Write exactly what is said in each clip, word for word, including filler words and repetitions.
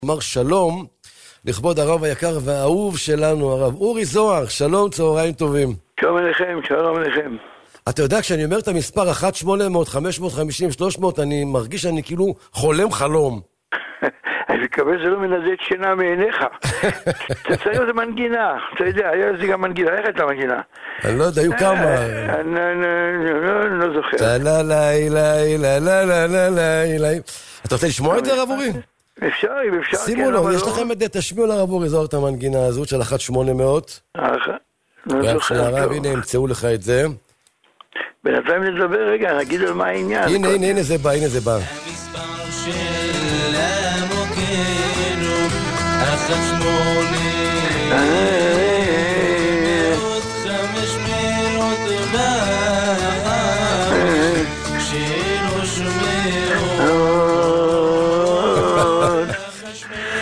אמר שלום לכבוד הרב היקר והאהוב שלנו, הרב אורי זוהר. שלום, צהריים טובים. שלום עליכם, שלום עליכם. אתה יודע, כשאני אומר את המספר אחת שמונה אפס אפס חמש חמשים שלוש מאות, אני מרגיש שאני כאילו חולם חלום. אני מקווה שזה לא מנזט שינה מעיניך. אתה צריך איזה מנגינה, אתה יודע, היה לזה גם מנגינה, איך הייתה מנגינה? אני לא יודע, היו כמה. אני לא זוכר. אתה רוצה לשמוע את זה, הרב אורי? אפשר, אם אפשר. שימו לו, יש לכם את זה, תשמיעו לרב אורי זוהר את המנגינה הזאת של אחת שמונה מאות. לא זוכר. הרב, הנה, ימצאו לך את זה. בינתיים נדבר רגע, נגיד על מה העניין. הנה, הנה, הנה זה בא, הנה זה בא. המספר של המוקנו, אחת שמונה עוד חמש מאות באחת, כשלא שומעות אחת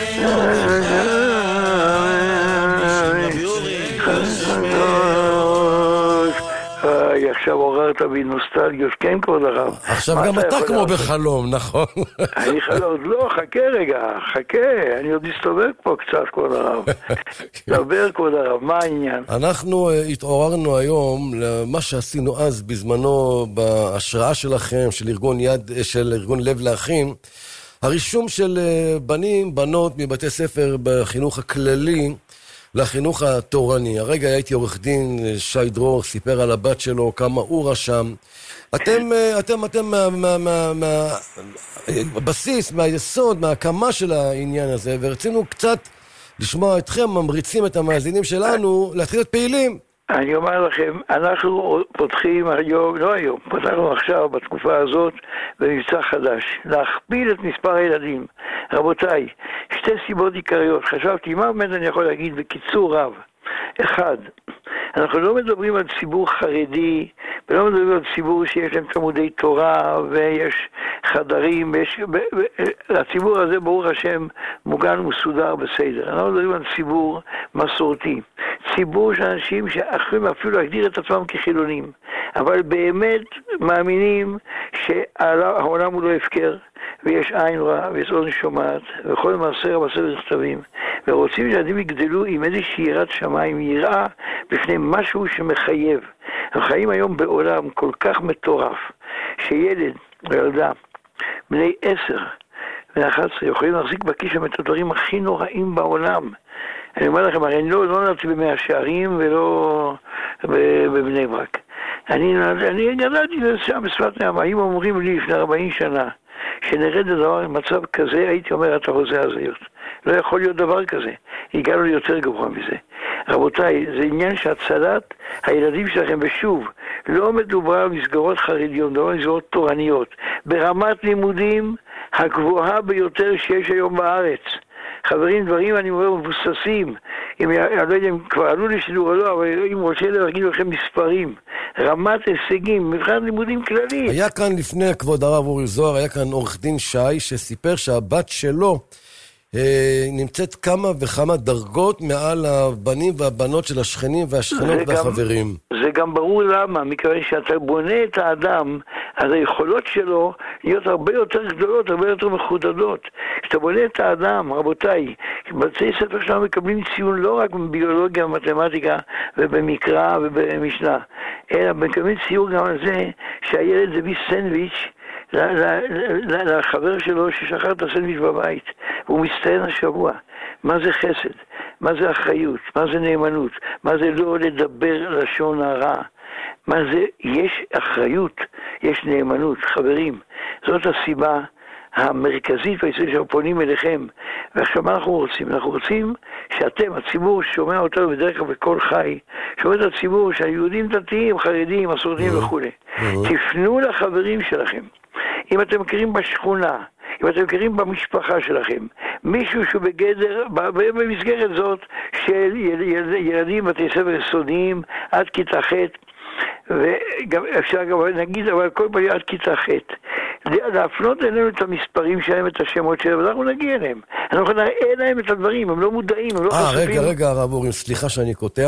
שמאות. עכשיו עוררת בי נוסטלגיות, כן כבוד הרב. עכשיו גם אתה כמו בחלום, נכון? אני חלום, לא, חכה רגע, חכה, אני עוד אסתובב פה קצת כבוד הרב. דבר כבוד הרב, מה העניין? אנחנו התעוררנו היום למה שעשינו אז בזמנו בהשראה שלכם, של ארגון יד, של ארגון לב לאחים, הרישום של בנים, בנות מבתי ספר בחינוך הכללי, לחינוך התורני. הרגע הייתי עורך דין, שי דרור סיפר על הבת שלו, כמה הוא רשם. אתם, אתם, אתם מה, מה, מה, מה, בסיס, מהיסוד, מההקמה של העניין הזה, ורצינו קצת לשמוע אתכם, ממריצים את המאזינים שלנו, להתחיל את פעילים. אני אומר לכם, אנחנו פותחים היום, לא היום, פתחנו עכשיו בתקופה הזאת במבצע חדש, להכפיל את מספר הילדים. רבותיי, שתי סיבות עיקריות, חשבתי מה באמת אני יכול להגיד בקיצור רב. אחד, אנחנו לא מדברים על ציבור חרדי, ולא מדברים על ציבור שיש להם תלמודי תורה ויש חדרים, ויש, ב, ב, הציבור הזה ברוך השם מוגן ומסודר בסדר. אנחנו מדברים על ציבור מסורתי, ציבור של אנשים שאחרים אפילו להגדיר את עצמם כחילונים, אבל באמת מאמינים שהעולם הוא לא הפקר, ויש עין רע, ויש אוזן שומעת, וכל מעשר בסדר כתבים, ורוצים שילדים יגדלו עם איזושהי יראת שמיים, יראה בפני משהו שמחייב. הם חיים היום בעולם כל כך מטורף, שילד וילדה, בני עשר ואחת עשרה, יכולים להחזיק בכיס שם את הדברים הכי נוראים בעולם. אני אומר לכם, הרי אני לא, לא נולדתי במאה שערים ולא בבני ברק. אני, אני גדלתי שם בשפת נעמה, אם אומרים לי לפני ארבעים שנה, שנרד לדבר במצב כזה, הייתי אומר, אתה רוצה הזיות. לא יכול להיות דבר כזה. הגענו לי יותר גבוה מזה. רבותיי, זה עניין שהצלת הילדים שלכם, ושוב, לא מדובר על מסגרות חרדיות, מדובר על מסגרות תורניות, ברמת לימודים הגבוהה ביותר שיש היום בארץ. חברים, דברים אני אומר מבוססים, אם, אני לא יודע אם כבר עלו לי שידור או לא, אבל אם רוצה להגיד לכם מספרים, רמת הישגים, מבחן לימודים כללי. היה כאן לפני כבוד הרב אורי זוהר, היה כאן עורך דין שי שסיפר שהבת שלו אה, נמצאת כמה וכמה דרגות מעל הבנים והבנות של השכנים והשכנות והחברים. גם, זה גם ברור למה, מכיוון שאתה בונה את האדם, אז היכולות שלו להיות הרבה יותר גדולות, הרבה יותר מחודדות. כשאתה בונה את האדם, רבותיי, בתי ספר שלנו מקבלים ציון לא רק בביולוגיה, במתמטיקה ובמקרא ובמשנה, אלא מקבלים ציון גם על זה שהילד זה בי סנדוויץ' לחבר שלו ששכח את הסנדוויץ' בבית, והוא מסתיין השבוע. מה זה חסד? מה זה אחריות? מה זה נאמנות? מה זה לא לדבר לשון הרע? מה זה? יש אחריות, יש נאמנות. חברים, זאת הסיבה המרכזית והיסודית שאנחנו פונים אליכם. ועכשיו מה אנחנו רוצים? אנחנו רוצים שאתם, הציבור ששומע אותנו בדרך כלל בכל חי, שומע את הציבור שהיהודים דתיים, חרדים, מסורתיים וכו'. תפנו לחברים שלכם. אם אתם מכירים בשכונה, אם אתם מכירים במשפחה שלכם, מישהו שהוא בגדר, במסגרת זאת של ילדים בתי ספר יסודיים עד כיתה ח', וגם אפשר גם נגיד, אבל כל פעם עד כיתה ח', להפנות אלינו את המספרים שלהם, את השמות שלהם, ואנחנו נגיע אליהם. אנחנו נראה להם את הדברים, הם לא מודעים, הם לא חשופים. רגע, רגע, הרב אורי, סליחה שאני קוטע.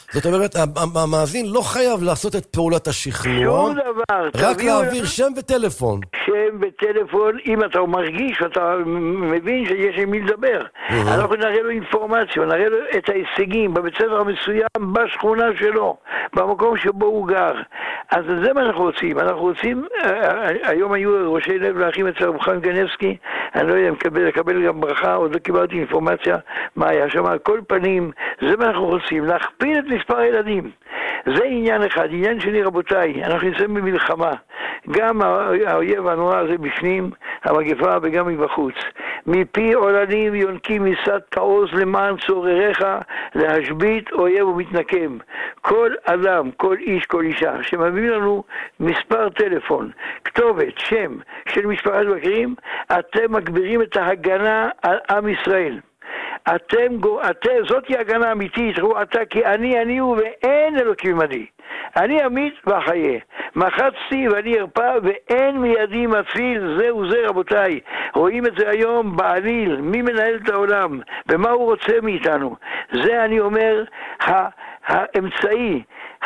זאת אומרת, המאזין לא חייב לעשות את פעולת השכנוע, שום דבר. רק להעביר שם וטלפון. שם וטלפון, אם אתה מרגיש ואתה מבין שיש עם מי לדבר. אנחנו נראה לו אינפורמציה, נראה לו את ההישגים בבית ספר המסוים, בשכונה שלו, במקום שבו הוא גר. אז זה מה אנחנו רוצים. אנחנו רוצים, היום היו ראשי לב לאחים אצל רב חיים גנבסקי, אני לא יודע אם לקבל, לקבל גם ברכה, עוד לא קיבלתי אינפורמציה מה היה שם, על כל פנים, זה מה אנחנו רוצים, להכפיל את מספר הילדים. זה עניין אחד. עניין שני, רבותיי, אנחנו נמצאים במלחמה. גם האויב הנורא הזה בפנים, המגפה, וגם מבחוץ. מפי עוללים יונקים מסת תעוז למען צורריך, להשבית אויב ומתנקם. כל אדם, כל איש, כל אישה, שמביא לנו מספר טלפון, כתובת, שם של משפחת בקרים, אתם מגבירים את ההגנה על עם ישראל. אתם, אתם, זאת היא הגנה אמיתית, ראו אתה כי אני אני הוא ואין אלוקים עמדי. אני אמית ואחיה, מחצתי ואני ארפא ואין מידי מציל. זהו זה רבותיי, רואים את זה היום בעליל, מי מנהל את העולם ומה הוא רוצה מאיתנו. זה אני אומר האמצעי,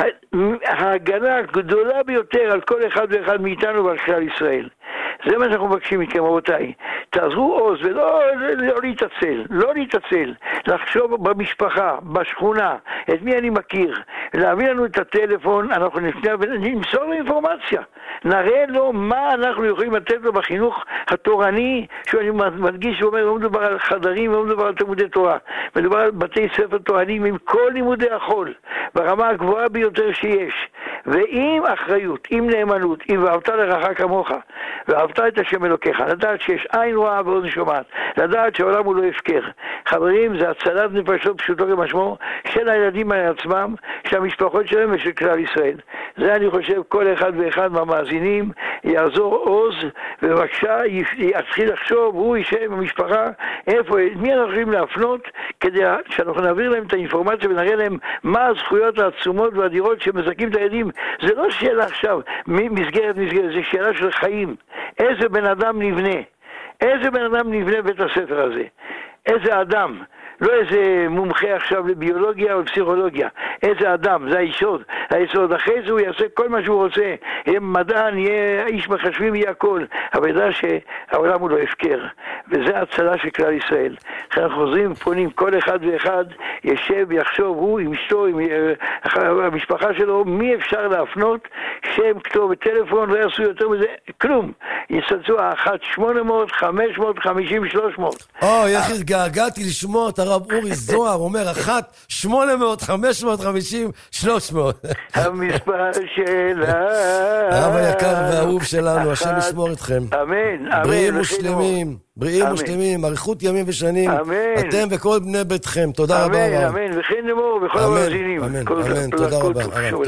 ההגנה הגדולה ביותר על כל אחד ואחד מאיתנו ועל כלל ישראל. זה מה שאנחנו מבקשים מכם רבותיי, תעזרו עוז ולא לא להתעצל, לא להתעצל, לחשוב במשפחה, בשכונה, את מי אני מכיר, להביא לנו את הטלפון, אנחנו נפנה ונמסור לו אינפורמציה, נראה לו מה אנחנו יכולים לתת לו בחינוך התורני, שאני מדגיש ואומר, לא מדובר על חדרים, לא מדובר על תלמודי תורה, מדובר על בתי ספר תורניים עם כל לימודי החול, ברמה הגבוהה ביותר שיש, ועם אחריות, עם נאמנות, עם ואהבת לרעך כמוך, ואהבת את השם אלוקיך, לדעת שיש עין רואה ואוזן שומעת, לדעת שהעולם הוא לא הפקר. חברים, זה הצלת נפשות פשוטו כמשמעו של הילדים עצמם, של המשפחות שלהם ושל כלל ישראל. זה אני חושב כל אחד ואחד מהמאזינים יעזור עוז, ובבקשה יתחיל לחשוב, הוא יישב במשפחה, איפה, מי אנחנו יכולים להפנות, כדי שאנחנו נעביר להם את האינפורמציה ונראה להם מה הזכויות העצומות והדירות שמזכים את הילדים. זה לא שאלה עכשיו, מסגרת מסגרת, זה שאלה של חיים. איזה בן אדם נבנה? איזה בן אדם נבנה בית הספר הזה? איזה אדם? לא איזה מומחה עכשיו לביולוגיה או לפסיכולוגיה. איזה אדם? זה היסוד. היסוד. אחרי זה הוא יעשה כל מה שהוא רוצה. יהיה מדען, יהיה איש מחשבים, יהיה הכל. אבל ידע שהעולם הוא לא הפקר. וזה הצלה של כלל ישראל. אנחנו חוזרים, פונים, כל אחד ואחד ישב, יחשוב, הוא עם אשתו, עם המשפחה שלו, מי אפשר להפנות, שם, כתובת, טלפון, לא יעשו יותר מזה, כלום. יצלצו האחת שמונה מאות, חמש מאות, חמישים, שלוש מאות. אוי, איך התגעגעתי לשמוע את הרב אורי זוהר, אומר אחת, שמונה מאות, חמש מאות, חמישים, שלוש מאות. המספר שלה. הרב היקר והאהוב שלנו, השם ישמור אתכם. אמן, אמן. בריאים ושלמים, בריאים ושלמים, אריכות ימים ושנים. אמן. אתם וכל בני ביתכם. תודה רבה. אמן, אמן, וכן נאמר, וכל המאזינים. אמן, אמן, תודה רבה.